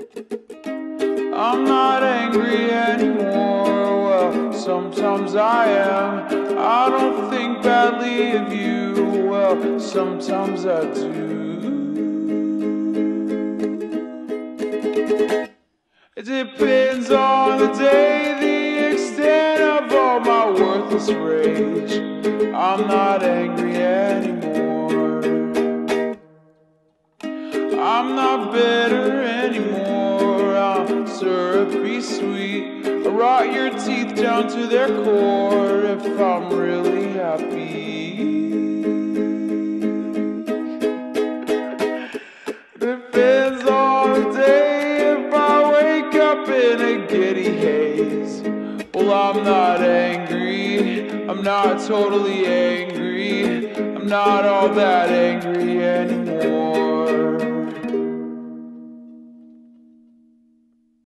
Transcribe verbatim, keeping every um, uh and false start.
I'm not angry anymore. Well, sometimes I am. I don't think badly of you. Well, sometimes I do. It depends on the day, the extent of all my worthless rage. I'm not angry anymore. I'm not bitter anymore. I'm syrupy sweet. I rot your teeth down to their core if I'm really happy. Depends on the day if I wake up in a giddy haze. Well, I'm not angry. I'm not totally angry. I'm not all that angry anymore.